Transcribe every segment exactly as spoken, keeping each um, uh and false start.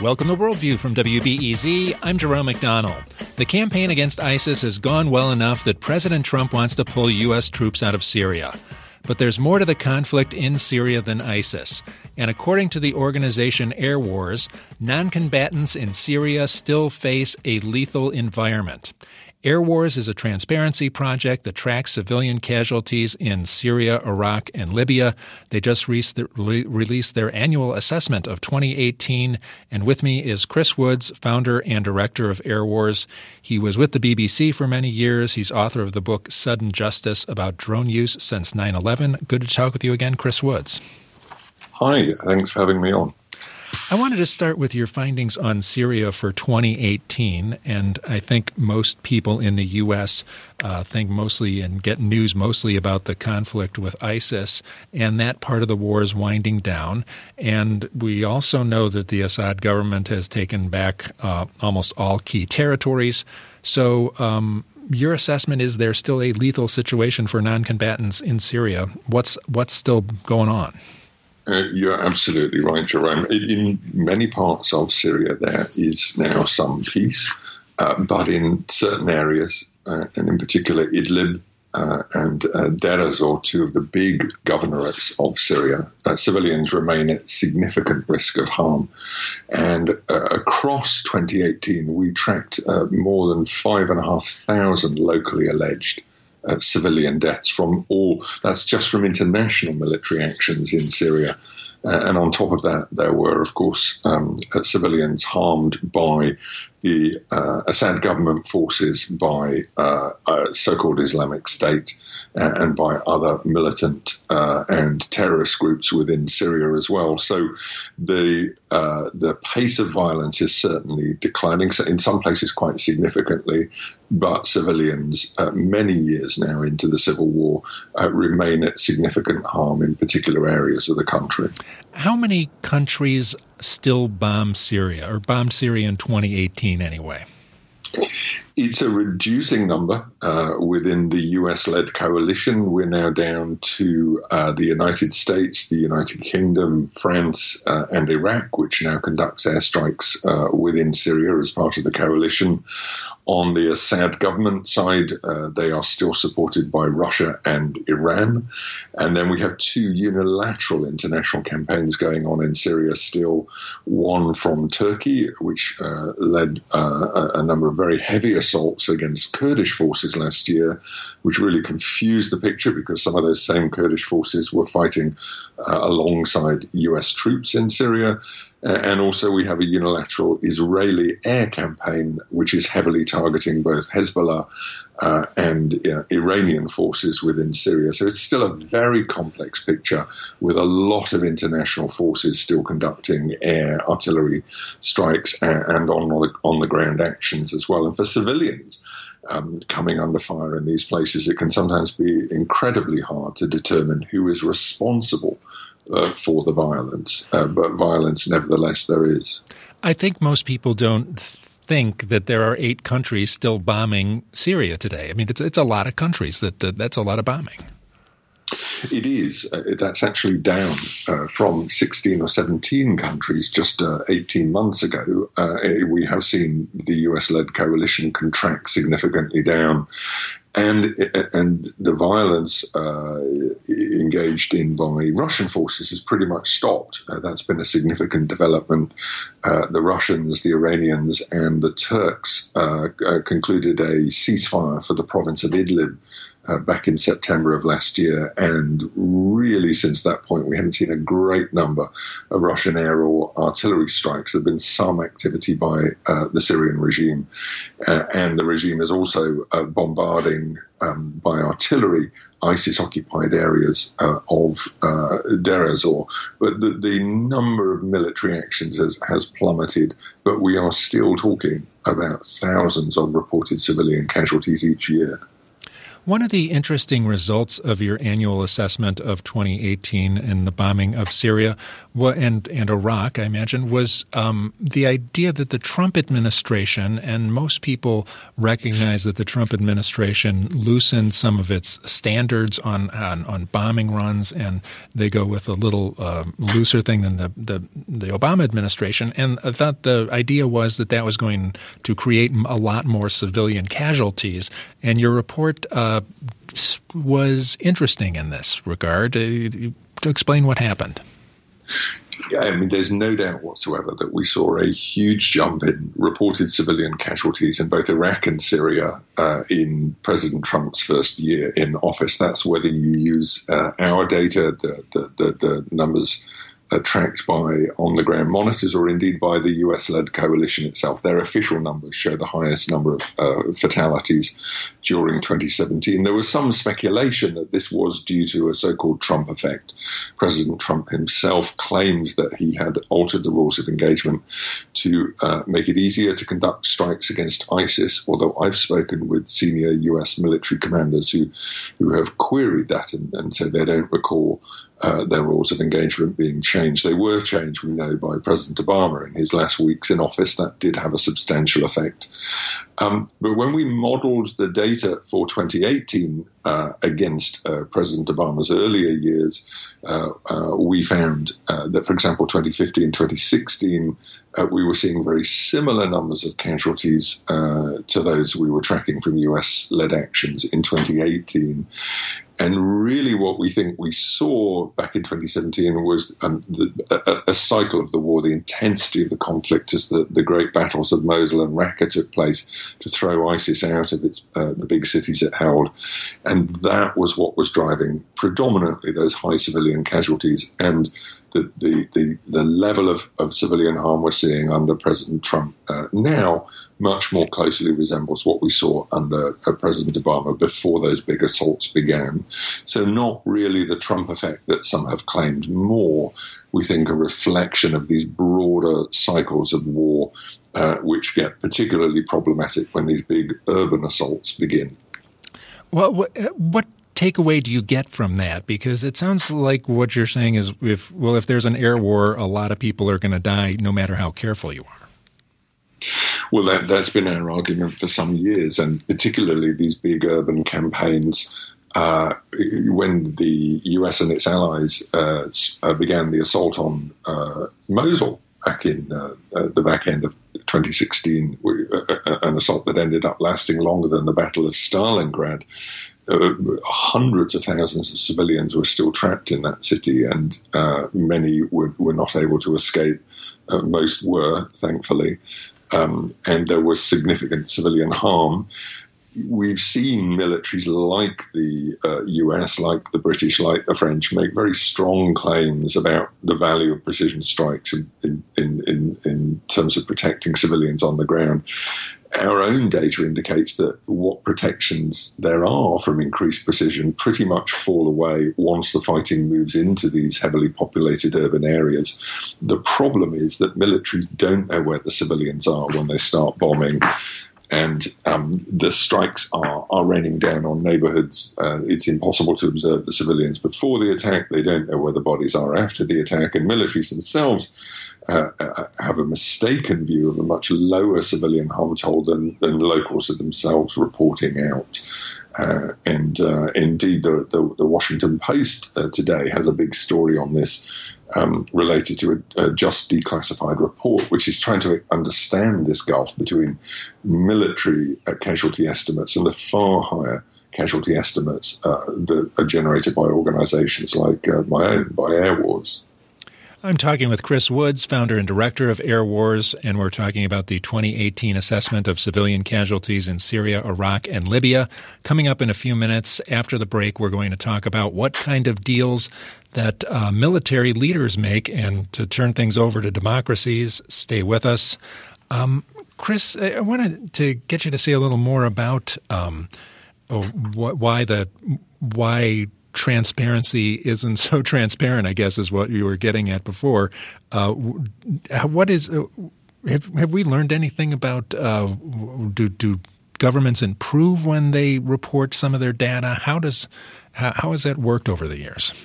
Welcome to Worldview from W B E Z. I'm Jerome McDonald. The campaign against ISIS has gone well enough that President Trump wants to pull U S troops out of Syria. But there's more to the conflict in Syria than ISIS. And according to the organization Air Wars, non-combatants in Syria still face a lethal environment. Air Wars is a transparency project that tracks civilian casualties in Syria, Iraq, and Libya. They just re- released their annual assessment of twenty eighteen. And with me is Chris Woods, founder and director of Air Wars. He was with the B B C for many years. He's author of the book Sudden Justice about drone use since nine eleven. Good to talk with you again, Chris Woods. Hi, thanks for having me on. I wanted to start with your findings on Syria for twenty eighteen, and I think most people in the U S uh, think mostly and get news mostly about the conflict with ISIS, and that part of the war is winding down. And we also know that the Assad government has taken back uh, almost all key territories. So um, your assessment is there's still a lethal situation for non-combatants in Syria. What's what's still going on? Uh, you're absolutely right, Jerome. In, in many parts of Syria, there is now some peace, uh, but in certain areas, uh, and in particular Idlib uh, and uh, Deir ez-Zor, two of the big governorates of Syria, uh, civilians remain at significant risk of harm. And uh, across twenty eighteen, we tracked uh, more than five and a half thousand locally alleged Uh, civilian deaths from all, that's just from international military actions in Syria. Uh, and on top of that, there were, of course, um, uh, civilians harmed by the uh, Assad government forces, by uh, uh, so-called Islamic State, uh, and by other militant uh, and terrorist groups within Syria as well. So the uh, the pace of violence is certainly declining, in some places quite significantly, but civilians, uh, many years now into the civil war, uh, remain at significant harm in particular areas of the country. How many countries still bomb Syria, or bombed Syria in twenty eighteen anyway? It's a reducing number uh, within the U S-led coalition. We're now down to uh, the United States, the United Kingdom, France, uh, and Iraq, which now conducts airstrikes uh, within Syria as part of the coalition. On the Assad government side, uh, they are still supported by Russia and Iran. And then we have two unilateral international campaigns going on in Syria still. One from Turkey, which uh, led uh, a number of very heavy assaults against Kurdish forces last year, which really confused the picture because some of those same Kurdish forces were fighting uh, alongside U S troops in Syria. And also we have a unilateral Israeli air campaign, which is heavily targeting both Hezbollah uh, and uh, Iranian forces within Syria. So it's still a very complex picture with a lot of international forces still conducting air, artillery strikes and, and on, on the ground actions as well. And for civilians um, coming under fire in these places, it can sometimes be incredibly hard to determine who is responsible Uh, for the violence, uh, but violence nevertheless there is. I think most people don't think that there are eight countries still bombing Syria today. I mean, it's it's a lot of countries. That uh, that's a lot of bombing. It is. Uh, that's actually down uh, from sixteen or seventeen countries just uh, eighteen months ago. Uh, we have seen the U S-led coalition contract significantly down. And and the violence uh, engaged in by Russian forces has pretty much stopped. Uh, that's been a significant development. Uh, the Russians, the Iranians, and the Turks uh, uh, concluded a ceasefire for the province of Idlib uh, back in September of last year. And really, since that point, we haven't seen a great number of Russian air or artillery strikes. There have been some activity by uh, the Syrian regime, uh, and the regime is also uh, bombarding Um, by artillery, ISIS-occupied areas uh, of uh, Deir ez-Zor. But the, the number of military actions has, has plummeted, but we are still talking about thousands of reported civilian casualties each year. One of the interesting results of your annual assessment of twenty eighteen and the bombing of Syria and, and Iraq, I imagine, was um, the idea that the Trump administration, and most people recognize that the Trump administration loosened some of its standards on on, on bombing runs, and they go with a little uh, looser thing than the, the, the Obama administration. And I thought the idea was that that was going to create a lot more civilian casualties. And your report uh, was interesting in this regard. Uh, to explain what happened. Yeah, I mean, there's no doubt whatsoever that we saw a huge jump in reported civilian casualties in both Iraq and Syria uh, in President Trump's first year in office. That's whether you use uh, our data, the, the, the, the numbers uh, tracked by on-the-ground monitors, or indeed by the U S-led coalition itself. Their official numbers show the highest number of uh, fatalities during twenty seventeen. There was some speculation that this was due to a so-called Trump effect. President Trump himself claimed that he had altered the rules of engagement to uh, make it easier to conduct strikes against ISIS, although I've spoken with senior U S military commanders who, who have queried that and, and said they don't recall Uh, their rules of engagement being changed. They were changed, we know, by President Obama in his last weeks in office. That did have a substantial effect. Um, but when we modeled the data for twenty eighteen uh, against uh, President Obama's earlier years, uh, uh, we found uh, that, for example, twenty fifteen, twenty sixteen, uh, we were seeing very similar numbers of casualties uh, to those we were tracking from U S-led actions in twenty eighteen. And really what we think we saw back in twenty seventeen was um, the, a, a cycle of the war, the intensity of the conflict as the, the great battles of Mosul and Raqqa took place to throw ISIS out of its uh, the big cities it held. And that was what was driving predominantly those high civilian casualties. And the, the, the, the level of, of civilian harm we're seeing under President Trump uh, now much more closely resembles what we saw under uh, President Obama before those big assaults began. So not really the Trump effect that some have claimed, more, we think, a reflection of these broader cycles of war, uh, which get particularly problematic when these big urban assaults begin. Well, what, what takeaway do you get from that? Because it sounds like what you're saying is, if well, if there's an air war, a lot of people are going to die no matter how careful you are. Well, that, that's been our argument for some years, and particularly these big urban campaigns. Uh, when the U S and its allies uh, began the assault on uh, Mosul back in uh, uh, the back end of twenty sixteen, uh, an assault that ended up lasting longer than the Battle of Stalingrad, uh, hundreds of thousands of civilians were still trapped in that city, and uh, many were, were not able to escape. Uh, most were, thankfully. Um, and there was significant civilian harm. We've seen militaries like the uh, U S, like the British, like the French, make very strong claims about the value of precision strikes in, in, in, in terms of protecting civilians on the ground. Our own data indicates that what protections there are from increased precision pretty much fall away once the fighting moves into these heavily populated urban areas. The problem is that militaries don't know where the civilians are when they start bombing. And um, the strikes are, are raining down on neighborhoods. Uh, it's impossible to observe the civilians before the attack. They don't know where the bodies are after the attack. And militaries themselves uh, uh, have a mistaken view of a much lower civilian harm toll than, than locals are themselves reporting out. Uh, and uh, indeed, the, the, the Washington Post uh, today has a big story on this, um, related to a, a just declassified report, which is trying to understand this gulf between military uh, casualty estimates and the far higher casualty estimates uh, that are generated by organizations like uh, my own, by Air Wars. I'm talking with Chris Woods, founder and director of Air Wars, and we're talking about the twenty eighteen assessment of civilian casualties in Syria, Iraq, and Libya. Coming up in a few minutes after the break, we're going to talk about what kind of deals that uh, military leaders make, and to turn things over to democracies. Stay with us. Um, Chris, I wanted to get you to say a little more about um, oh, wh- why the why. transparency isn't so transparent, I guess, is what you were getting at before. Uh, what is uh, have have we learned anything about uh, do do governments improve when they report some of their data? How does how, how has that worked over the years?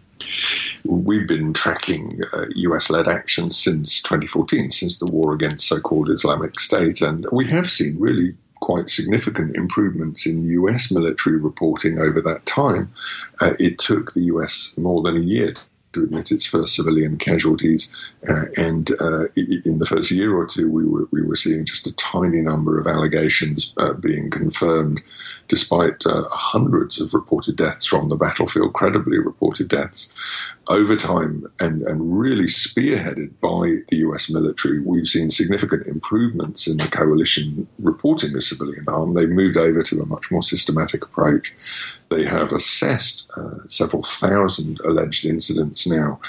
We've been tracking uh, U S-led actions since twenty fourteen, since the war against so-called Islamic State, and we have seen really quite significant improvements in U S military reporting over that time. Uh, it took the U S more than a year to admit its first civilian casualties, uh, and uh, in the first year or two, we were we were seeing just a tiny number of allegations uh, being confirmed, despite uh, hundreds of reported deaths from the battlefield, credibly reported deaths. Over time, and, and really spearheaded by the U S military, we've seen significant improvements in the coalition reporting of civilian harm. They've moved over to a much more systematic approach. They have assessed uh, several thousand alleged incidents now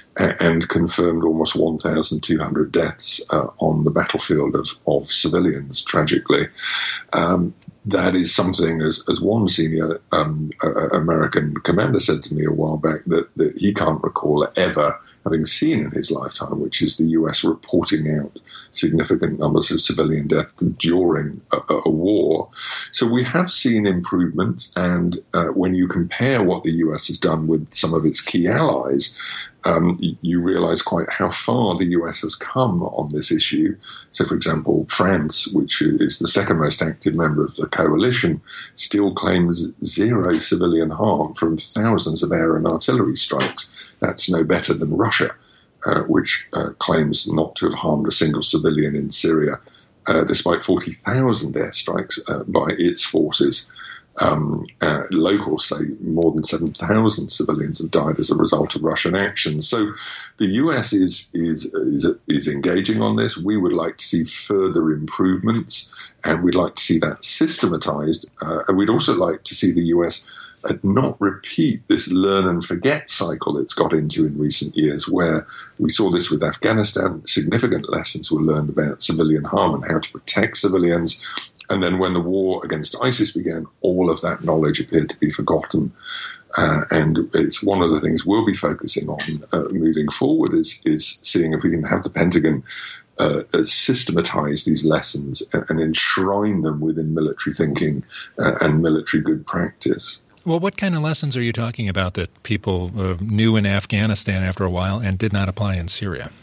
and confirmed almost one thousand two hundred deaths uh, on the battlefield of, of civilians, tragically. Um, that is something, as, as one senior um, uh, American commander said to me a while back, that, that he can't recall ever having seen in his lifetime, which is the U S reporting out significant numbers of civilian death during a, a war. So we have seen improvement, and uh, when you compare what the U S has done with some of its key allies, Um, you realize quite how far the U S has come on this issue. So, for example, France, which is the second most active member of the coalition, still claims zero civilian harm from thousands of air and artillery strikes. That's no better than Russia, uh, which uh, claims not to have harmed a single civilian in Syria, uh, despite forty thousand airstrikes uh, by its forces. Um, uh, locals say more than seven thousand civilians have died as a result of Russian actions. So the U S is, is is is engaging on this. We would like to see further improvements, and we'd like to see that systematized. Uh, and we'd also like to see the U S uh, not repeat this learn and forget cycle it's got into in recent years, where we saw this with Afghanistan. Significant lessons were learned about civilian harm and how to protect civilians. And then when the war against ISIS began, all of that knowledge appeared to be forgotten. Uh, and it's one of the things we'll be focusing on uh, moving forward is, is seeing if we can have the Pentagon uh, systematize these lessons and, and enshrine them within military thinking uh, and military good practice. Well, what kind of lessons are you talking about that people uh, knew in Afghanistan after a while and did not apply in Syria?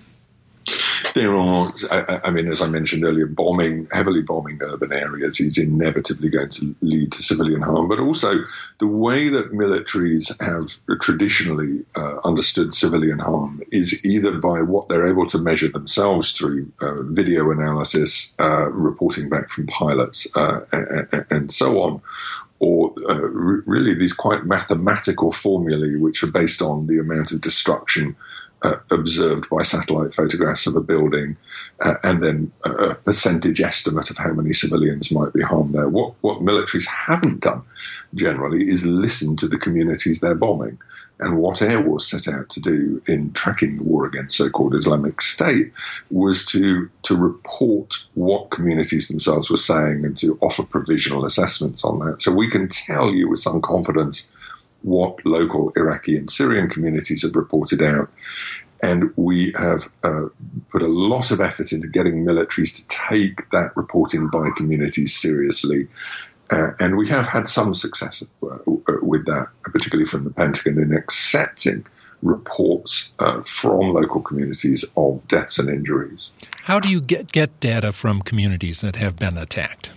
There are, I, I mean, as I mentioned earlier, bombing, heavily bombing urban areas is inevitably going to lead to civilian harm. But also the way that militaries have traditionally uh, understood civilian harm is either by what they're able to measure themselves through uh, video analysis, uh, reporting back from pilots, uh, and, and so on, or uh, re- really these quite mathematical formulae which are based on the amount of destruction Uh, observed by satellite photographs of a building, uh, and then a percentage estimate of how many civilians might be harmed there. What what militaries haven't done generally is listen to the communities they're bombing. And what Air Wars set out to do in tracking the war against so-called Islamic State was to to report what communities themselves were saying and to offer provisional assessments on that. So we can tell you with some confidence what local Iraqi and Syrian communities have reported out. And we have uh, put a lot of effort into getting militaries to take that reporting by communities seriously. Uh, and we have had some success uh, with that, particularly from the Pentagon, in accepting reports uh, from local communities of deaths and injuries. How do you get, get data from communities that have been attacked?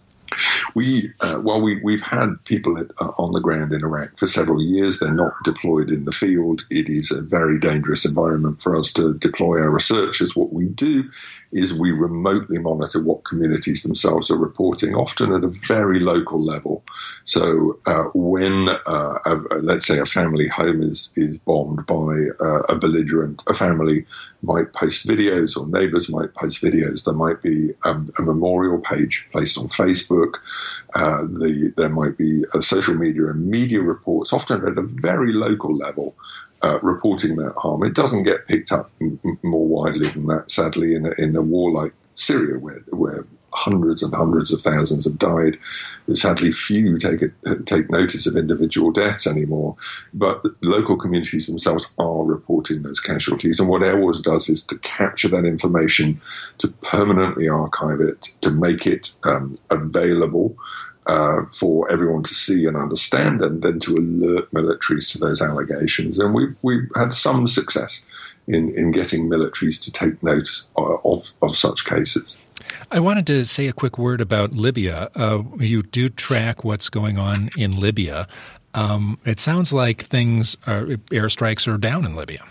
We, uh, well, we, we've had people at, uh, on the ground in Iraq for several years. They're not deployed in the field. It is a very dangerous environment for us to deploy our researchers. What we do is we remotely monitor what communities themselves are reporting, often at a very local level. So uh, when, uh, a, let's say, a family home is, is bombed by uh, a belligerent, a family might post videos, or neighbors might post videos. There might be um, a memorial page placed on Facebook. Uh, the, there might be a social media and media reports, often at a very local level, uh, reporting that harm. It doesn't get picked up m- more widely than that, sadly, in a, in a war like Syria, where, where hundreds and hundreds of thousands have died. Sadly, few take it, take notice of individual deaths anymore, but local communities themselves are reporting those casualties. And what Air Wars does is to capture that information, to permanently archive it, to make it um, available Uh, for everyone to see and understand, and then to alert militaries to those allegations. And we've, we've had some success in, in getting militaries to take note of, of such cases. I wanted to say a quick word about Libya. Uh, you do track what's going on in Libya. Um, it sounds like things are, airstrikes are down in Libya.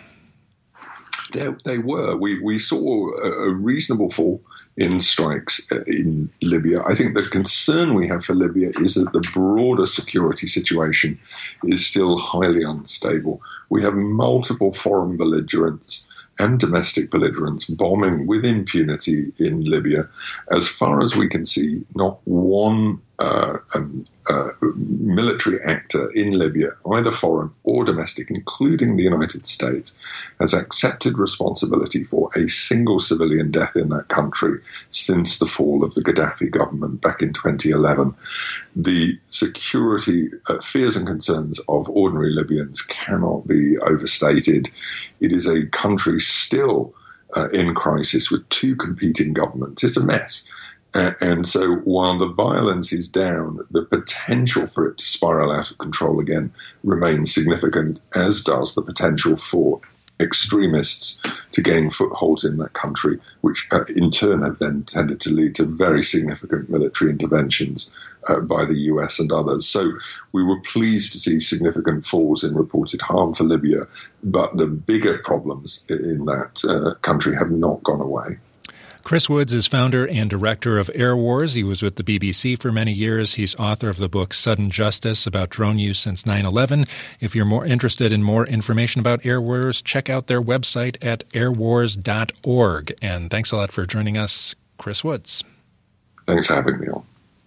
They, they were. We, we saw a, a reasonable fall in strikes in Libya. I think the concern we have for Libya is that the broader security situation is still highly unstable. We have multiple foreign belligerents and domestic belligerents bombing with impunity in Libya. As far as we can see, not one uh, um, uh, military actor in Libya, either foreign or domestic, including the United States, has accepted responsibility for a single civilian death in that country since the fall of the Gaddafi government back in twenty eleven. The security uh, fears and concerns of ordinary Libyans cannot be overstated. It is a country still uh, in crisis with two competing governments. It's a mess. Uh, and so while the violence is down, the potential for it to spiral out of control again remains significant, as does the potential for extremists to gain footholds in that country, which uh, in turn have then tended to lead to very significant military interventions uh, by the U S and others. So we were pleased to see significant falls in reported harm for Libya, but the bigger problems in that uh, country have not gone away. Chris Woods is founder and director of Air Wars. He was with the B B C for many years. He's author of the book Sudden Justice about drone use since nine eleven. If you're more interested in more information about Air Wars, check out their website at air wars dot org. And thanks a lot for joining us, Chris Woods. Thanks for having me on.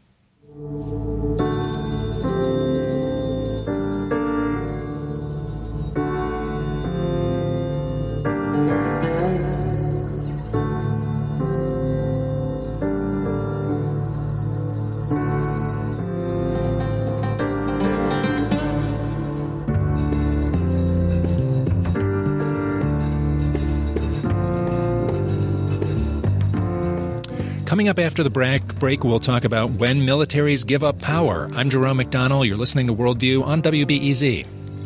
Coming up after the break, break, we'll talk about when militaries give up power. I'm Jerome McDonnell. You're listening to Worldview on W B E Z.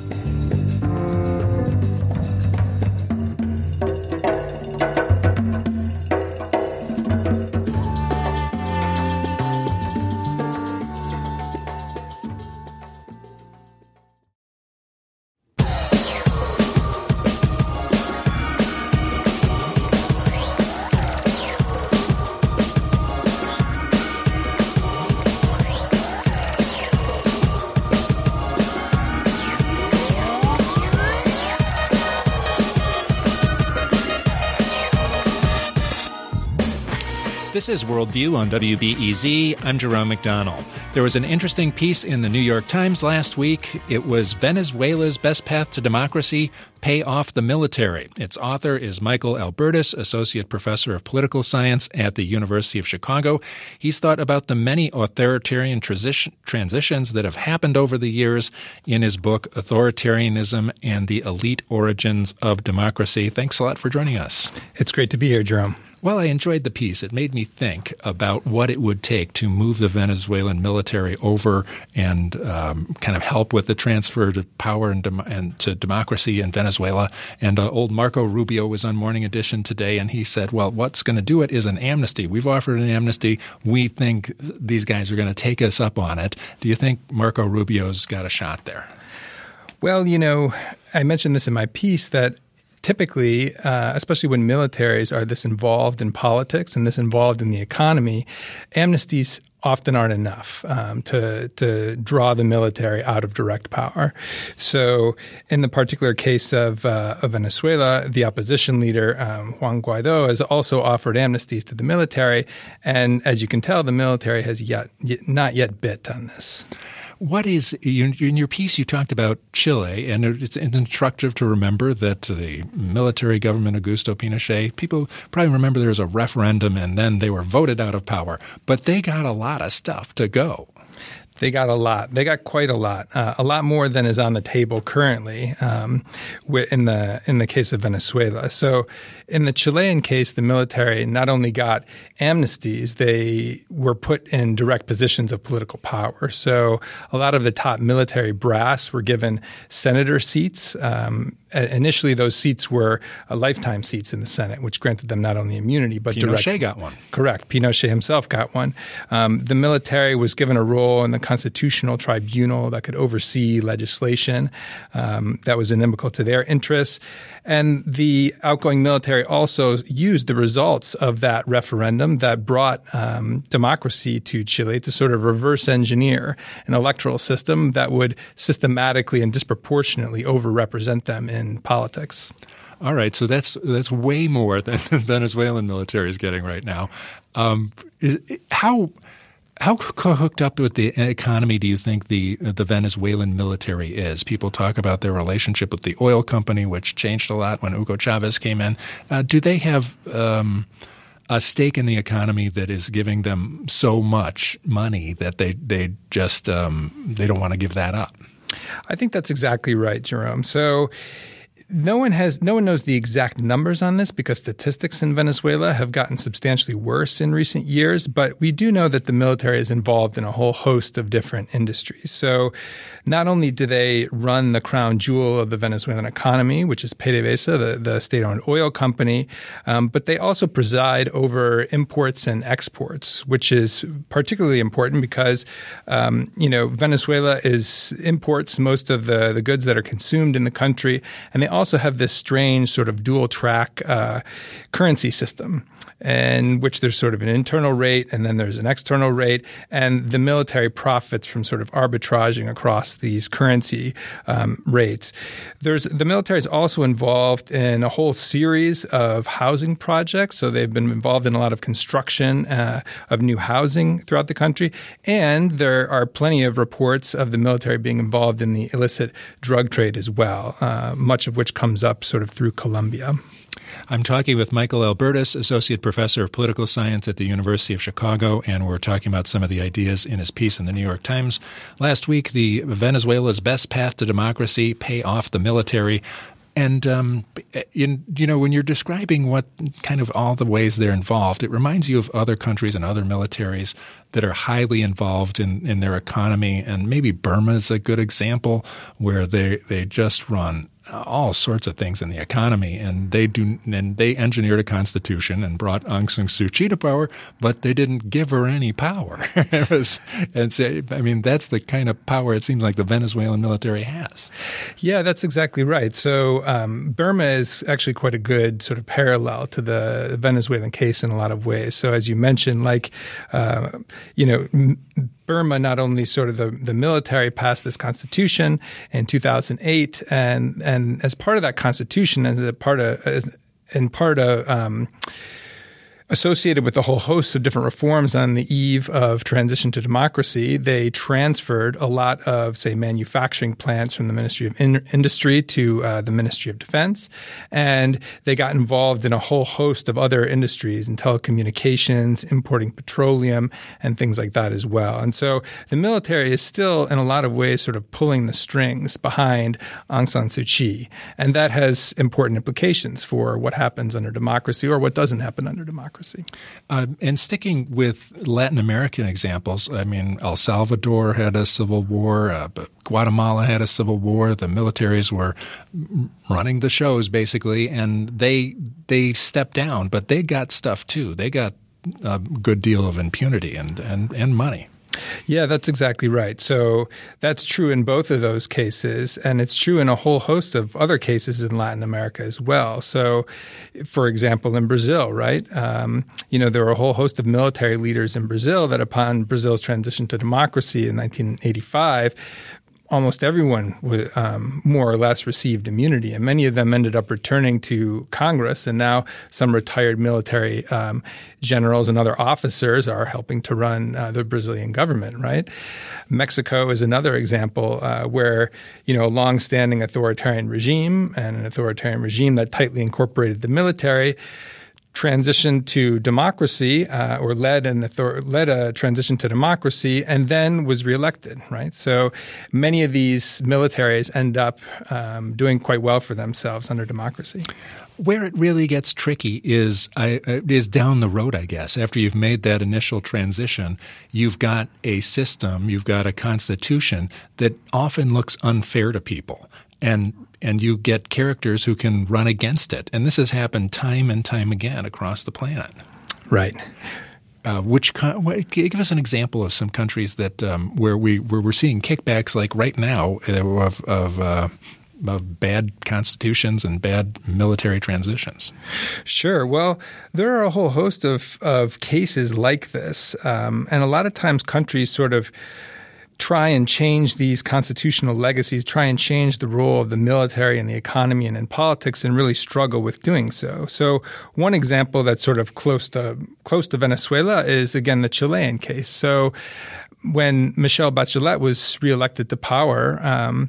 This is Worldview on W B E Z. I'm Jerome McDonnell. There was an interesting piece in the New York Times last week. It was Venezuela's Best Path to Democracy, Pay Off the Military. Its author is Michael Albertus, Associate Professor of Political Science at the University of Chicago. He's thought about the many authoritarian transition, transitions that have happened over the years in his book, Authoritarianism and the Elite Origins of Democracy. Thanks a lot for joining us. It's great to be here, Jerome. Well, I enjoyed the piece. It made me think about what it would take to move the Venezuelan military over and um, kind of help with the transfer to power and, dem- and to democracy in Venezuela. And uh, old Marco Rubio was on Morning Edition today, and he said, well, what's going to do it is an amnesty. We've offered an amnesty. We think these guys are going to take us up on it. Do you think Marco Rubio's got a shot there? Well, you know, I mentioned this in my piece that typically, uh, especially when militaries are this involved in politics and this involved in the economy, amnesties often aren't enough um, to to draw the military out of direct power. So in the particular case of, uh, of Venezuela, the opposition leader, um, Juan Guaido, has also offered amnesties to the military. And as you can tell, the military has yet, yet not yet bit on this. What is in your piece? You talked about Chile, and it's instructive to remember that the military government Augusto Pinochet. People probably remember there was a referendum, and then they were voted out of power. But they got a lot of stuff to go. They got a lot. They got quite a lot, uh, a lot more than is on the table currently um, in the in the case of Venezuela. So in the Chilean case, the military not only got amnesties, they were put in direct positions of political power. So a lot of the top military brass were given senator seats. Um, initially, those seats were uh, lifetime seats in the Senate, which granted them not only immunity but Pinochet direct. got one. Correct. Pinochet himself got one. Um, the military was given a role in the constitutional tribunal that could oversee legislation um, that was inimical to their interests. And the outgoing military also used the results of that referendum that brought um, democracy to Chile to sort of reverse engineer an electoral system that would systematically and disproportionately overrepresent them in politics. All right, so that's that's way more than the Venezuelan military is getting right now. Um, is, how how hooked up with the economy do you think the the Venezuelan military is? People talk about their relationship with the oil company, which changed a lot when Hugo Chavez came in. Uh, do they have um, a stake in the economy that is giving them so much money that they they just um, they don't want to give that up? I think that's exactly right, Jerome. So no one has no one knows the exact numbers on this because statistics in Venezuela have gotten substantially worse in recent years, but we do know that the military is involved in a whole host of different industries. So not only do they run the crown jewel of the Venezuelan economy, which is PDVSA, the, the state-owned oil company, um, but they also preside over imports and exports, which is particularly important because, um, you know, Venezuela is imports most of the, the goods that are consumed in the country, and they also have this strange sort of dual track uh, currency system in which there's sort of an internal rate and then there's an external rate, and the military profits from sort of arbitraging across these currency um, rates. There's the military is also involved in a whole series of housing projects, so they've been involved in a lot of construction uh, of new housing throughout the country, and there are plenty of reports of the military being involved in the illicit drug trade as well, uh, much of which comes up sort of through Colombia. I'm talking with Michael Albertus, Associate Professor of Political Science at the University of Chicago, and we're talking about some of the ideas in his piece in the New York Times. Last week, the Venezuela's best path to democracy, pay off the military. And, um, in, you know, when you're describing what kind of all the ways they're involved, it reminds you of other countries and other militaries that are highly involved in, in their economy. And maybe Burma is a good example where they, they just run all sorts of things in the economy, and they do. And they engineered a constitution and brought Aung San Suu Kyi to power, but they didn't give her any power. it was, and so, I mean, that's the kind of power it seems like the Venezuelan military has. Yeah, that's exactly right. So um, Burma is actually quite a good sort of parallel to the Venezuelan case in a lot of ways. So as you mentioned, like uh, you know. M- Burma, not only sort of the, the military passed this constitution in two thousand eight, and and as part of that constitution, as a part of as in part of um, associated with a whole host of different reforms on the eve of transition to democracy, they transferred a lot of, say, manufacturing plants from the Ministry of In- Industry to uh, the Ministry of Defense. And they got involved in a whole host of other industries in telecommunications, importing petroleum, and things like that as well. And so the military is still, in a lot of ways, sort of pulling the strings behind Aung San Suu Kyi. And that has important implications for what happens under democracy or what doesn't happen under democracy. Uh, and sticking with Latin American examples, I mean, El Salvador had a civil war, uh, but Guatemala had a civil war. The militaries were running the shows, basically, and they they stepped down, but they got stuff too. They got a good deal of impunity and, and, and money. Yeah, that's exactly right. So that's true in both of those cases, and it's true in a whole host of other cases in Latin America as well. So, for example, in Brazil, right, um, you know, there were a whole host of military leaders in Brazil that upon Brazil's transition to democracy in nineteen eighty-five almost everyone um, more or less received immunity, and many of them ended up returning to Congress, and now some retired military um, generals and other officers are helping to run uh, the Brazilian government, right? Mexico is another example uh, where, you know, a long-standing authoritarian regime and an authoritarian regime that tightly incorporated the military transitioned to democracy uh, or led an author- led a transition to democracy and then was reelected, right? So many of these militaries end up um, doing quite well for themselves under democracy. Where it really gets tricky is I, is down the road, I guess. After you've made that initial transition, you've got a system, you've got a constitution that often looks unfair to people. And and you get characters who can run against it. And this has happened time and time again across the planet. Right. Uh, which what, give us an example of some countries that um, where we where we're seeing kickbacks like right now of of, uh, of bad constitutions and bad military transitions. Sure. Well, there are a whole host of of cases like this, um, and a lot of times countries sort of try and change these constitutional legacies, try and change the role of the military in the economy and in politics, and really struggle with doing so. So one example that's sort of close to close to Venezuela is, again, the Chilean case. So when Michelle Bachelet was reelected to power, um,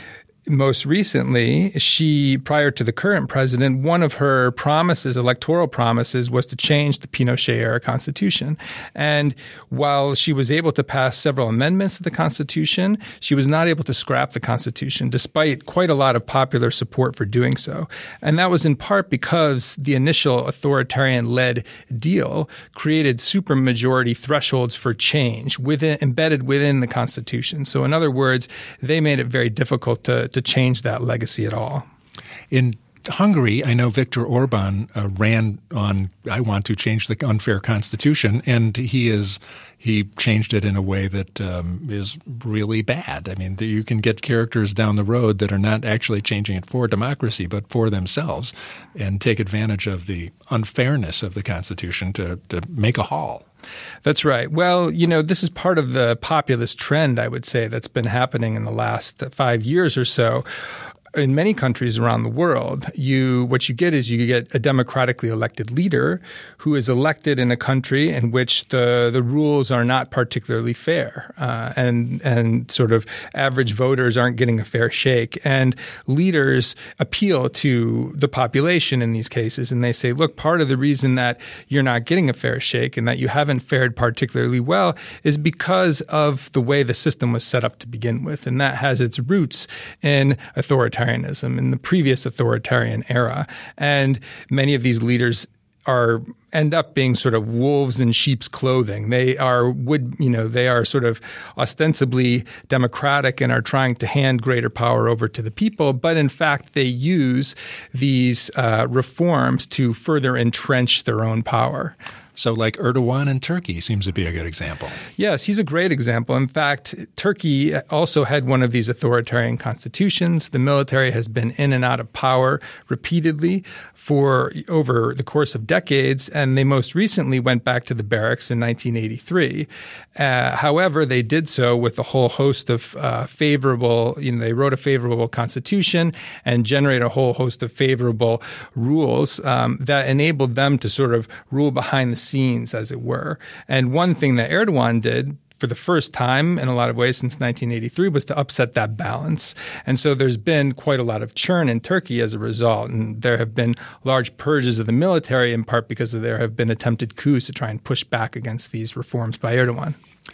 most recently, she, prior to the current president, one of her promises, electoral promises, was to change the Pinochet-era constitution. And while she was able to pass several amendments to the constitution, she was not able to scrap the constitution, despite quite a lot of popular support for doing so. And that was in part because the initial authoritarian-led deal created supermajority thresholds for change within, embedded within the constitution. So in other words, they made it very difficult to to change that legacy at all. In Hungary, I know Viktor Orban uh, ran on, I want to change the unfair constitution, and he is he changed it in a way that um, is really bad. I mean, the, you can get characters down the road that are not actually changing it for democracy, but for themselves, and take advantage of the unfairness of the constitution to, to make a haul. That's right. Well, you know, this is part of the populist trend, I would say, that's been happening in the last five years or so. In many countries around the world, you what you get is you get a democratically elected leader who is elected in a country in which the, the rules are not particularly fair, uh, and and sort of average voters aren't getting a fair shake. And leaders appeal to the population in these cases, and they say, look, part of the reason that you're not getting a fair shake and that you haven't fared particularly well is because of the way the system was set up to begin with, and that has its roots in authoritarianism in the previous authoritarian era. And many of these leaders are end up being sort of wolves in sheep's clothing. They are would you know they are sort of ostensibly democratic and are trying to hand greater power over to the people, but in fact they use these uh, reforms to further entrench their own power. So like Erdogan in Turkey seems to be a good example. Yes, he's a great example. In fact, Turkey also had one of these authoritarian constitutions. The military has been in and out of power repeatedly for over the course of decades, and they most recently went back to the barracks in nineteen eighty-three. Uh, however, they did so with a whole host of uh, favorable, you know, they wrote a favorable constitution and generated a whole host of favorable rules um, that enabled them to sort of rule behind the scenes, as it were. And one thing that Erdogan did for the first time in a lot of ways since nineteen eighty-three was to upset that balance. And so there's been quite a lot of churn in Turkey as a result. And there have been large purges of the military, in part because there have been attempted coups to try and push back against these reforms by Erdogan.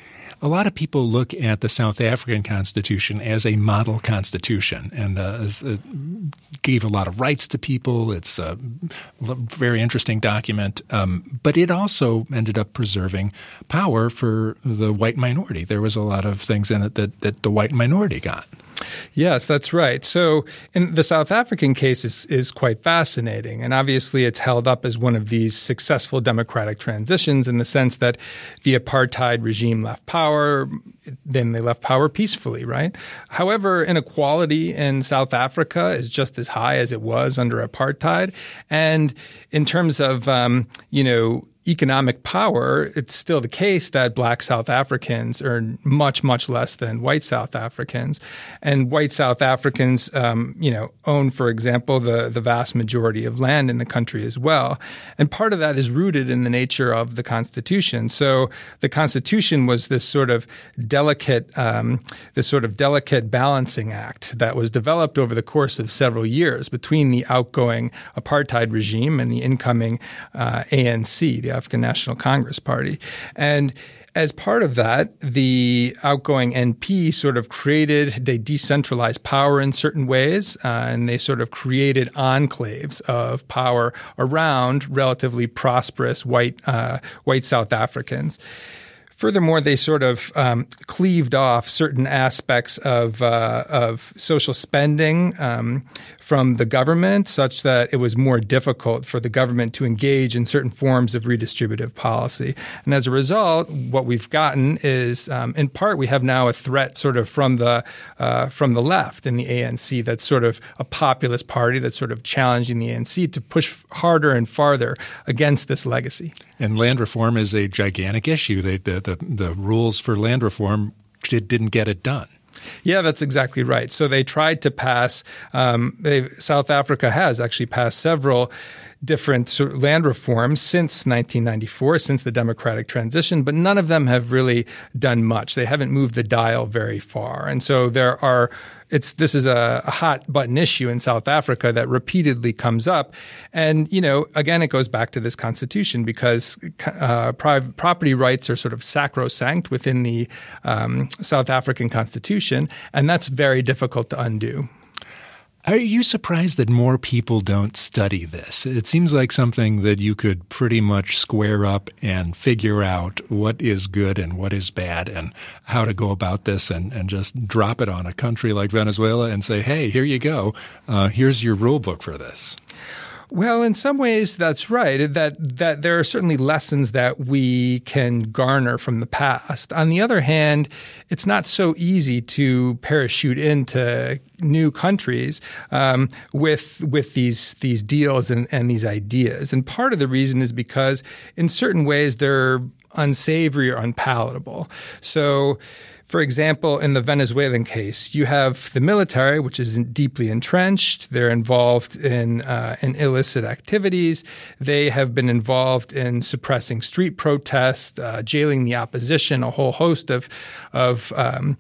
A lot of people look at the South African Constitution as a model constitution and uh, it gave a lot of rights to people. It's a very interesting document, um, but it also ended up preserving power for the white minority. There was a lot of things in it that, that the white minority got. Yes, that's right. So in the South African case is, is quite fascinating. And obviously it's held up as one of these successful democratic transitions in the sense that the apartheid regime left power, then they left power peacefully, right? However, inequality in South Africa is just as high as it was under apartheid. And in terms of, um, you know, economic power, it's still the case that black South Africans earn much, much less than white South Africans. And white South Africans, um, you know, own, for example, the, the vast majority of land in the country as well. And part of that is rooted in the nature of the Constitution. So the Constitution was this sort of delicate, um, this sort of delicate balancing act that was developed over the course of several years between the outgoing apartheid regime and the incoming uh, A N C, the African National Congress Party. And as part of that, the outgoing N P sort of created, they decentralized power in certain ways, uh, and they sort of created enclaves of power around relatively prosperous white uh, white South Africans. Furthermore, they sort of um, cleaved off certain aspects of uh, of social spending um, from the government, such that it was more difficult for the government to engage in certain forms of redistributive policy. And as a result, what we've gotten is, um, in part, we have now a threat sort of from the uh, from the left in the A N C that's sort of a populist party that's sort of challenging the A N C to push harder and farther against this legacy. And land reform is a gigantic issue. They, the, the the rules for land reform didn't get it done. Yeah, that's exactly right. So they tried to pass um, – South Africa has actually passed several different land reforms since nineteen ninety-four, since the democratic transition, but none of them have really done much. They haven't moved the dial very far. And so there are – It's this is a, a hot button issue in South Africa that repeatedly comes up. And, you know, again, it goes back to this constitution because uh, private property rights are sort of sacrosanct within the um, South African constitution, and that's very difficult to undo. Are you surprised that more people don't study this? It seems like something that you could pretty much square up and figure out what is good and what is bad and how to go about this and, and just drop it on a country like Venezuela and say, hey, here you go. Uh, here's your rule book for this. Well, in some ways, that's right, that that there are certainly lessons that we can garner from the past. On the other hand, it's not so easy to parachute into new countries um, with with these these deals and, and these ideas. And part of the reason is because in certain ways they're unsavory or unpalatable. So, for example, in the Venezuelan case, you have the military, which is deeply entrenched. They're involved in, uh, in illicit activities. They have been involved in suppressing street protests, uh, jailing the opposition, a whole host of of um,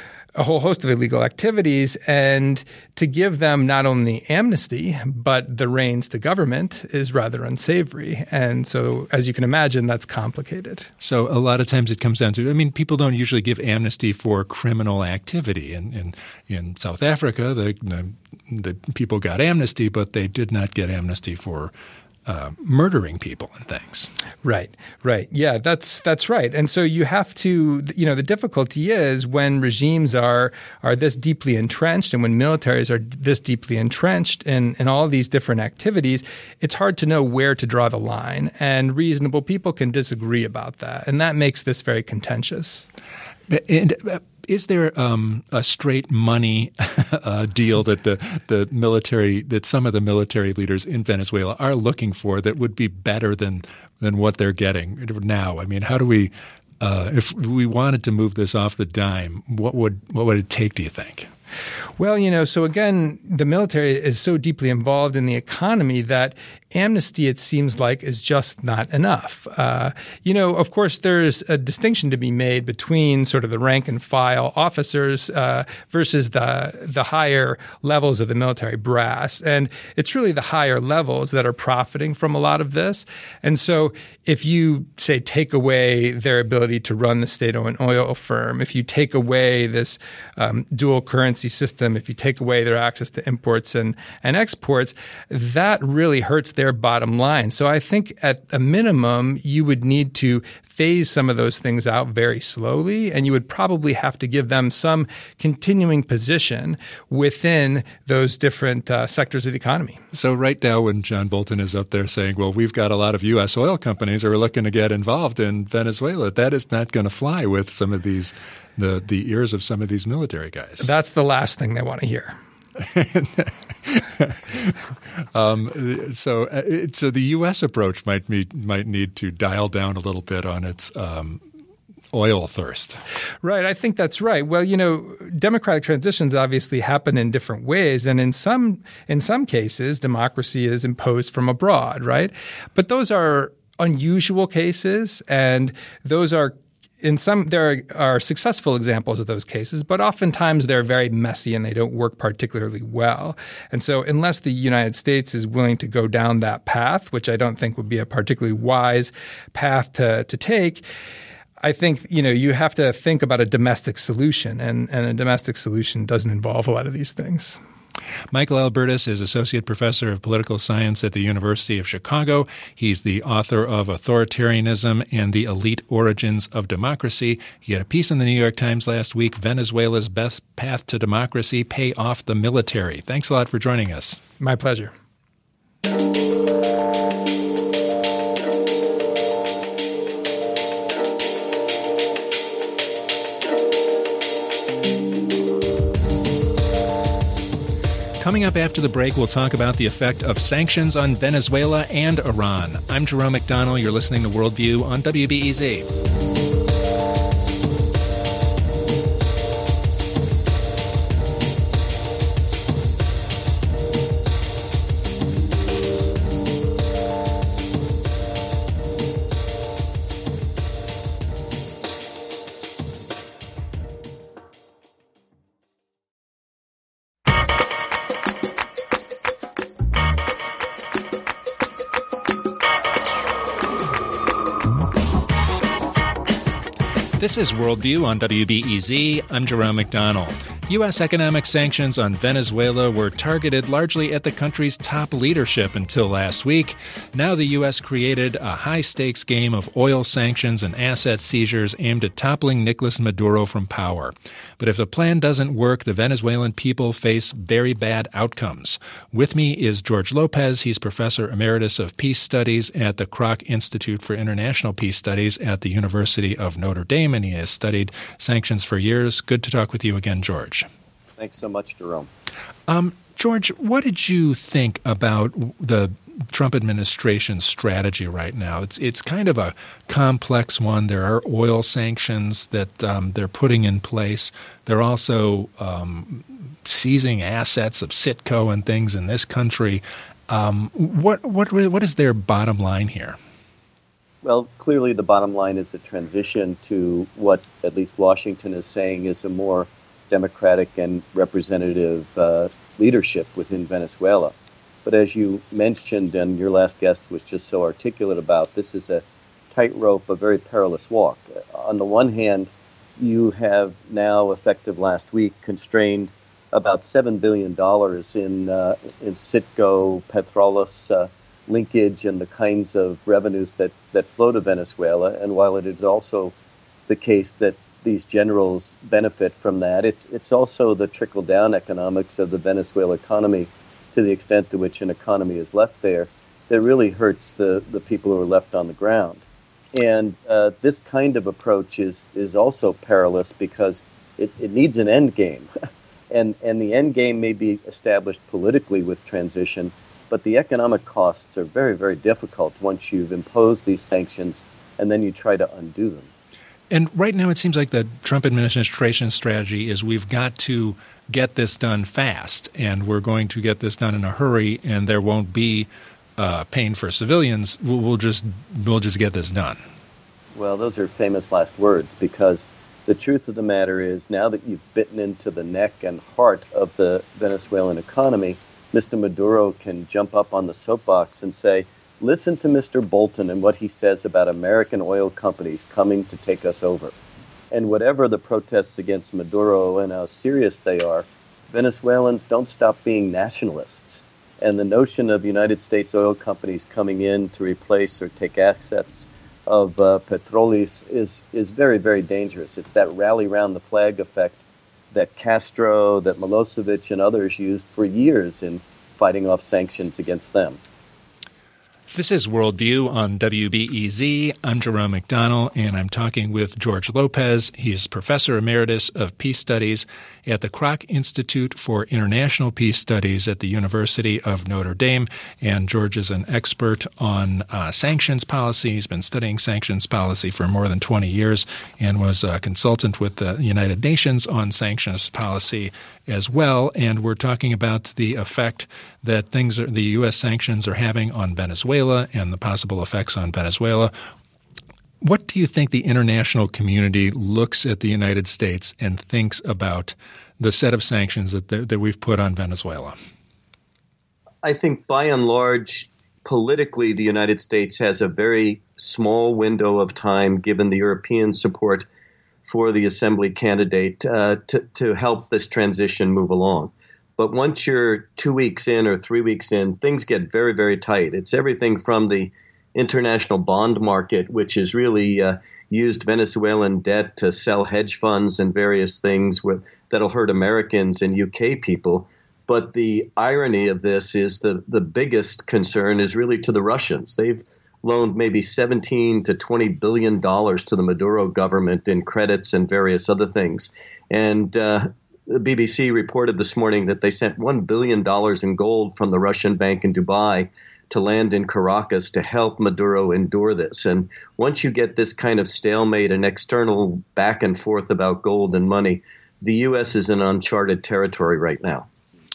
a whole host of illegal activities. And to give them not only amnesty, but the reins to government is rather unsavory. And so, as you can imagine, that's complicated. So a lot of times it comes down to, I mean, people don't usually give amnesty for criminal activity. In, in, in South Africa, the, the, the people got amnesty, but they did not get amnesty for Uh, murdering people and things. Right, right. Yeah, that's that's right. And so you have to, you know, the difficulty is when regimes are are this deeply entrenched and when militaries are this deeply entrenched in, in all these different activities, it's hard to know where to draw the line. And reasonable people can disagree about that. And that makes this very contentious. And uh, is there um, a straight money uh, deal that the, the military, that some of the military leaders in Venezuela are looking for that would be better than than what they're getting now? I mean, how do we, uh, if we wanted to move this off the dime, what would what would it take, do you think? Well, you know, so again, the military is so deeply involved in the economy that amnesty, it seems like, is just not enough. Uh, you know, of course, there's a distinction to be made between sort of the rank and file officers uh, versus the the higher levels of the military brass. And it's really the higher levels that are profiting from a lot of this. And so if you, say, take away their ability to run the state-owned oil firm, if you take away this um, dual currency system, if you take away their access to imports and, and exports, that really hurts their bottom line. So I think at a minimum, you would need to phase some of those things out very slowly, and you would probably have to give them some continuing position within those different uh, sectors of the economy. So right now when John Bolton is up there saying, well, we've got a lot of U S oil companies who are looking to get involved in Venezuela, that is not going to fly with some of these, the, the ears of some of these military guys. That's the last thing they want to hear. um, so, uh, so the U S approach might be, might need to dial down a little bit on its um, oil thirst. Right. I think that's right. Well, you know, democratic transitions obviously happen in different ways. And in some in some cases, democracy is imposed from abroad, right? But those are unusual cases, and those are in some there are successful examples of those cases, but oftentimes they're very messy and they don't work particularly well. And so unless the United States is willing to go down that path, which I don't think would be a particularly wise path to, to take, I think, you know, you have to think about a domestic solution, and, and a domestic solution doesn't involve a lot of these things. Michael Albertus is Associate Professor of Political Science at the University of Chicago. He's the author of Authoritarianism and the Elite Origins of Democracy. He had a piece in the New York Times last week, Venezuela's Best Path to Democracy, Pay Off the Military. Thanks a lot for joining us. My pleasure. Coming up after the break, we'll talk about the effect of sanctions on Venezuela and Iran. I'm Jerome McDonnell. You're listening to Worldview on W B E Z. This is Worldview on W B E Z. I'm Jerome McDonnell. U S economic sanctions on Venezuela were targeted largely at the country's top leadership until last week. Now the U S created a high-stakes game of oil sanctions and asset seizures aimed at toppling Nicolas Maduro from power. But if the plan doesn't work, the Venezuelan people face very bad outcomes. With me is George Lopez. He's Professor Emeritus of Peace Studies at the Kroc Institute for International Peace Studies at the University of Notre Dame, and he has studied sanctions for years. Good to talk with you again, George. Thanks so much, Jerome. Um, George, what did you think about the Trump administration's strategy right now? It's it's kind of a complex one. There are oil sanctions that um, they're putting in place. They're also um, seizing assets of Citgo and things in this country. Um, what what what is their bottom line here? Well, clearly the bottom line is a transition to what at least Washington is saying is a more democratic and representative uh, leadership within Venezuela. But as you mentioned, and your last guest was just so articulate about, this is a tightrope, a very perilous walk. On the one hand, you have now, effective last week, constrained about seven billion dollars in uh, in Citgo, Petroles uh, linkage and the kinds of revenues that, that flow to Venezuela. And while it is also the case that these generals benefit from that, it's it's also the trickle-down economics of the Venezuela economy, to the extent to which an economy is left there, that really hurts the, the people who are left on the ground. And uh, this kind of approach is is also perilous because it, it needs an end game. and, and the end game may be established politically with transition, but the economic costs are very, very difficult once you've imposed these sanctions and then you try to undo them. And right now it seems like the Trump administration's strategy is we've got to get this done fast, and we're going to get this done in a hurry, and there won't be uh, pain for civilians. We'll, we'll just we'll just get this done. Well, those are famous last words, because the truth of the matter is now that you've bitten into the neck and heart of the Venezuelan economy, Mister Maduro can jump up on the soapbox and say, listen to Mister Bolton and what he says about American oil companies coming to take us over. And whatever the protests against Maduro and how serious they are, Venezuelans don't stop being nationalists. And the notion of United States oil companies coming in to replace or take assets of uh, Petroles is, is very, very dangerous. It's that rally round the flag effect that Castro, that Milosevic and others used for years in fighting off sanctions against them. This is Worldview on W B E Z. I'm Jerome McDonnell, and I'm talking with George Lopez. He's Professor Emeritus of Peace Studies at the Kroc Institute for International Peace Studies at the University of Notre Dame. And George is an expert on uh, sanctions policy. He's been studying sanctions policy for more than twenty years and was a consultant with the United Nations on sanctions policy as well. And we're talking about the effect that things are, the U S sanctions are having on Venezuela and the possible effects on Venezuela. What do you think the international community looks at the United States and thinks about the set of sanctions that, that we've put on Venezuela? I think by and large, politically, the United States has a very small window of time, given the European support for the assembly candidate, uh, to, to help this transition move along. But once you're two weeks in or three weeks in, things get very, very tight. It's everything from the international bond market, which has really uh, used Venezuelan debt to sell hedge funds and various things with, that'll hurt Americans and U K people. But the irony of this is the, the biggest concern is really to the Russians. They've loaned maybe seventeen to twenty billion dollars to the Maduro government in credits and various other things. And uh, the B B C reported this morning that they sent one billion dollars in gold from the Russian bank in Dubai to land in Caracas to help Maduro endure this. And once you get this kind of stalemate and external back and forth about gold and money, the U S is in uncharted territory right now.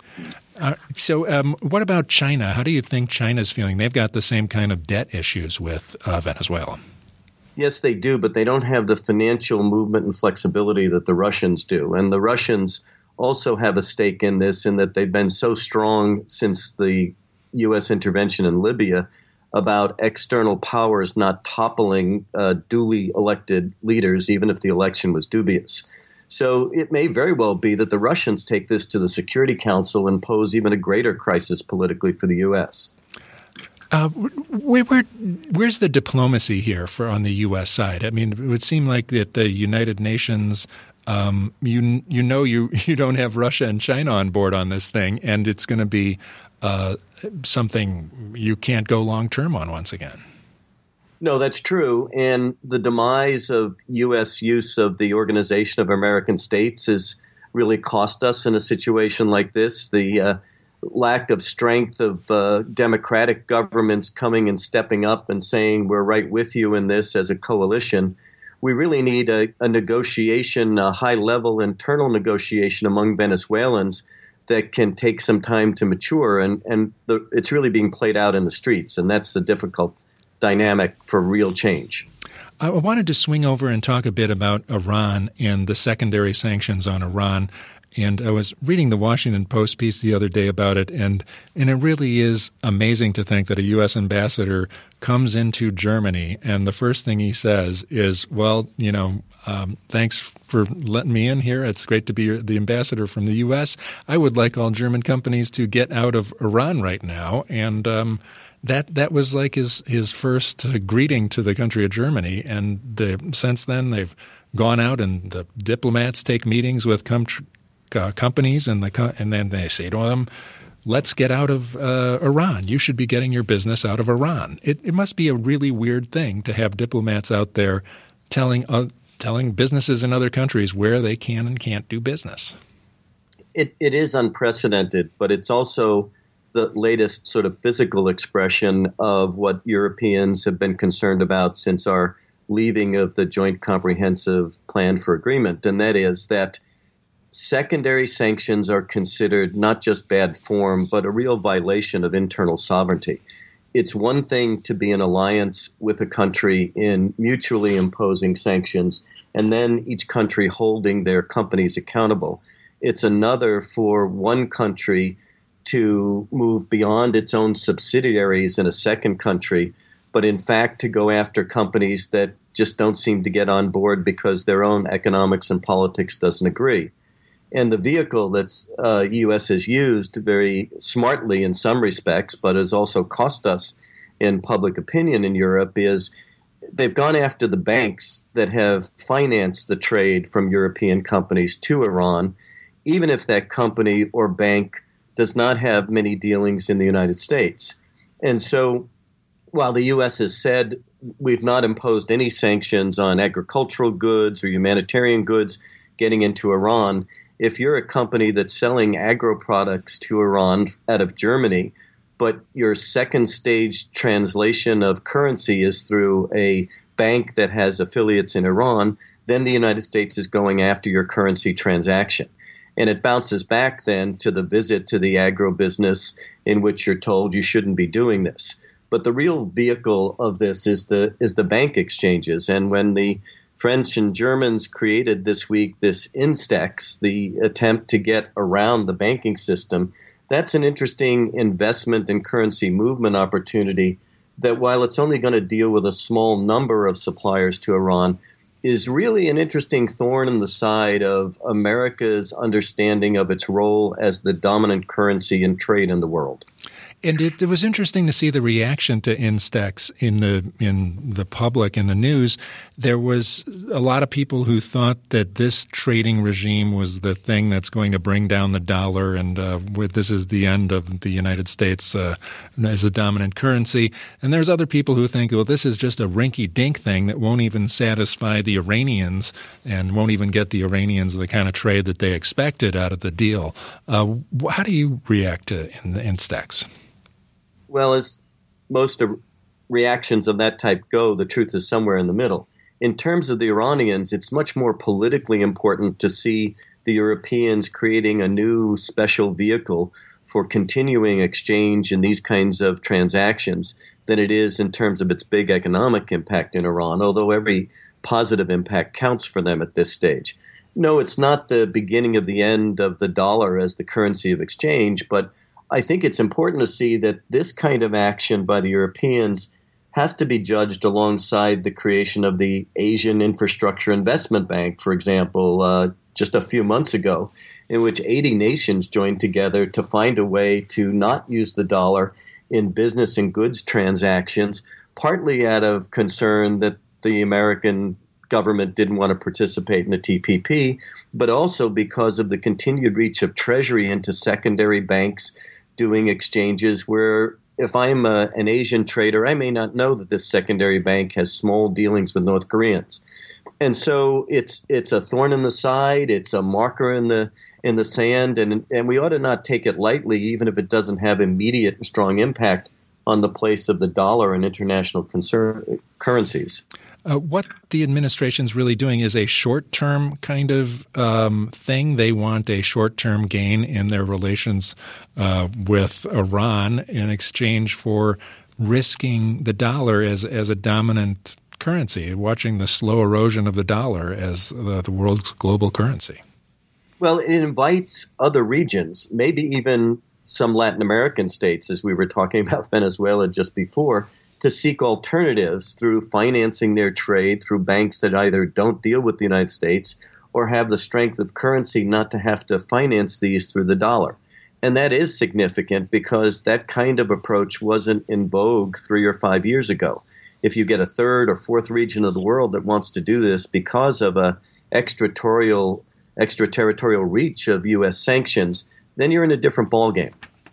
Uh, so um, what about China? How do you think China's feeling? They've got the same kind of debt issues with uh, Venezuela. Yes, they do, but they don't have the financial movement and flexibility that the Russians do. And the Russians also have a stake in this in that they've been so strong since the U S intervention in Libya about external powers not toppling uh, duly elected leaders, even if the election was dubious. So it may very well be that the Russians take this to the Security Council and pose even a greater crisis politically for the U S. Uh, where, where, where's the diplomacy here for on the U S side? I mean, it would seem like that the United Nations, um, you you know you, you don't have Russia and China on board on this thing, and it's going to be uh, something you can't go long-term on once again. No, that's true. And the demise of U S use of the Organization of American States has really cost us in a situation like this. The uh, lack of strength of uh, democratic governments coming and stepping up and saying we're right with you in this as a coalition. We really need a, a negotiation, a high-level internal negotiation among Venezuelans that can take some time to mature. And, and the, it's really being played out in the streets, and that's the difficult dynamic for real change. I wanted to swing over and talk a bit about Iran and the secondary sanctions on Iran. And I was reading the Washington Post piece the other day about it, and, and it really is amazing to think that a U S ambassador comes into Germany, and the first thing he says is, well, you know, um, thanks for letting me in here. It's great to be the ambassador from the U S. I would like all German companies to get out of Iran right now. And um That that was like his his first greeting to the country of Germany, and the, since then they've gone out and the diplomats take meetings with com- uh, companies, and the co- and then they say to them, "Let's get out of uh, Iran. You should be getting your business out of Iran." It it must be a really weird thing to have diplomats out there telling uh, telling businesses in other countries where they can and can't do business. It it is unprecedented, but it's also the latest sort of physical expression of what Europeans have been concerned about since our leaving of the Joint Comprehensive Plan for Agreement, and that is that secondary sanctions are considered not just bad form, but a real violation of internal sovereignty. It's one thing to be in alliance with a country in mutually imposing sanctions, and then each country holding their companies accountable. It's another for one country to move beyond its own subsidiaries in a second country, but in fact to go after companies that just don't seem to get on board because their own economics and politics doesn't agree. And the vehicle that's uh, U S has used very smartly in some respects, but has also cost us in public opinion in Europe, is they've gone after the banks that have financed the trade from European companies to Iran, even if that company or bank does not have many dealings in the United States. And so while the U S has said we've not imposed any sanctions on agricultural goods or humanitarian goods getting into Iran, if you're a company that's selling agro products to Iran out of Germany, but your second stage translation of currency is through a bank that has affiliates in Iran, then the United States is going after your currency transaction. And it bounces back then to the visit to the agribusiness in which you're told you shouldn't be doing this. But the real vehicle of this is the is the bank exchanges. And when the French and Germans created this week this Instex, the attempt to get around the banking system, that's an interesting investment and currency movement opportunity that, while it's only going to deal with a small number of suppliers to Iran, is really an interesting thorn in the side of America's understanding of its role as the dominant currency in trade in the world. And it, it was interesting to see the reaction to Instex in the in the public, in the news. There was a lot of people who thought that this trading regime was the thing that's going to bring down the dollar, and uh, with, this is the end of the United States uh, as a dominant currency. And there's other people who think, well, this is just a rinky-dink thing that won't even satisfy the Iranians and won't even get the Iranians the kind of trade that they expected out of the deal. Uh, how do you react to Instex? Well, as most reactions of that type go, the truth is somewhere in the middle. In terms of the Iranians, it's much more politically important to see the Europeans creating a new special vehicle for continuing exchange in these kinds of transactions than it is in terms of its big economic impact in Iran, although every positive impact counts for them at this stage. No, it's not the beginning of the end of the dollar as the currency of exchange, but I think it's important to see that this kind of action by the Europeans has to be judged alongside the creation of the Asian Infrastructure Investment Bank, for example, uh, just a few months ago, in which eighty nations joined together to find a way to not use the dollar in business and goods transactions, partly out of concern that the American government didn't want to participate in the T P P, but also because of the continued reach of Treasury into secondary banks doing exchanges where if I'm a, an Asian trader, I may not know that this secondary bank has small dealings with North Koreans. And so it's it's a thorn in the side, it's a marker in the in the sand, and and we ought to not take it lightly, even if it doesn't have immediate and strong impact on the place of the dollar and international concern, currencies. Uh, what the administration's really doing is a short-term kind of um, thing. They want a short-term gain in their relations uh, with Iran in exchange for risking the dollar as as a dominant currency, watching the slow erosion of the dollar as the, the world's global currency. Well, it invites other regions, maybe even some Latin American states, as we were talking about Venezuela just before, to seek alternatives through financing their trade through banks that either don't deal with the United States or have the strength of currency not to have to finance these through the dollar. And that is significant because that kind of approach wasn't in vogue three or five years ago. If you get a third or fourth region of the world that wants to do this because of a extraterritorial, extraterritorial reach of U S sanctions, then you're in a different ballgame.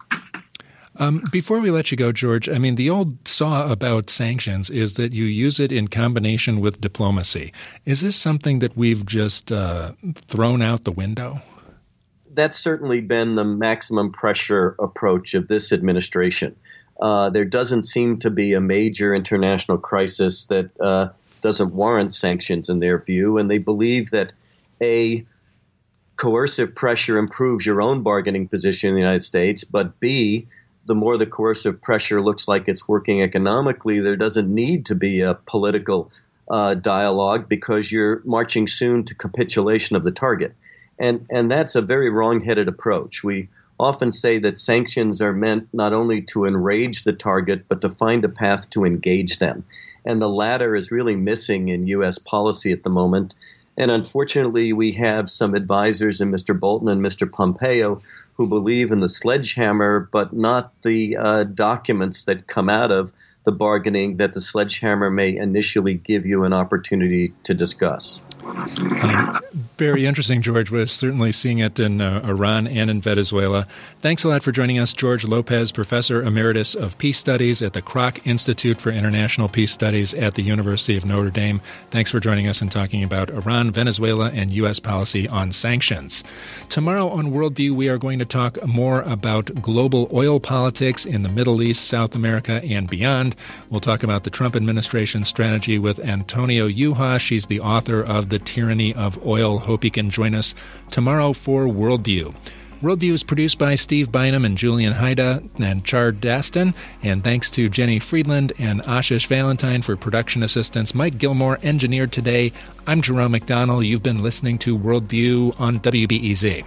Um, before we let you go, George, I mean, the old saw about sanctions is that you use it in combination with diplomacy. Is this something that we've just uh, thrown out the window? That's certainly been the maximum pressure approach of this administration. Uh, there doesn't seem to be a major international crisis that uh, doesn't warrant sanctions in their view, and they believe that A, coercive pressure improves your own bargaining position in the United States, but B, the more the coercive pressure looks like it's working economically, there doesn't need to be a political uh, dialogue because you're marching soon to capitulation of the target. And and that's a very wrong-headed approach. We often say that sanctions are meant not only to enrage the target, but to find a path to engage them. And the latter is really missing in U S policy at the moment. And unfortunately, we have some advisors in Mister Bolton and Mister Pompeo who believe in the sledgehammer, but not the uh, documents that come out of the bargaining that the sledgehammer may initially give you an opportunity to discuss. Um, very interesting, George. We're certainly seeing it in uh, Iran and in Venezuela. Thanks a lot for joining us, George Lopez, Professor Emeritus of Peace Studies at the Kroc Institute for International Peace Studies at the University of Notre Dame. Thanks for joining us and talking about Iran, Venezuela, and U S policy on sanctions. Tomorrow on Worldview, we are going to talk more about global oil politics in the Middle East, South America, and beyond. We'll talk about the Trump administration strategy with Antonia Yuha. She's the author of The Tyranny of Oil. Hope you can join us tomorrow for Worldview. Worldview is produced by Steve Bynum and Julian Haida and Chard Daston. And thanks to Jenny Friedland and Ashish Valentine for production assistance. Mike Gilmore engineered today. I'm Jerome McDonnell. You've been listening to Worldview on W B E Z.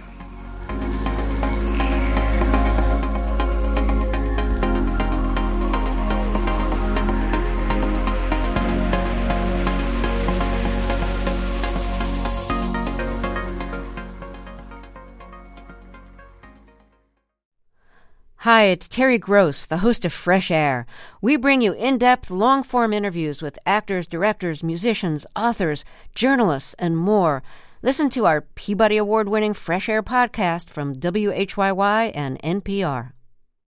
Hi, it's Terry Gross, the host of Fresh Air. We bring you in-depth, long-form interviews with actors, directors, musicians, authors, journalists, and more. Listen to our Peabody Award-winning Fresh Air podcast from W H Y Y and N P R.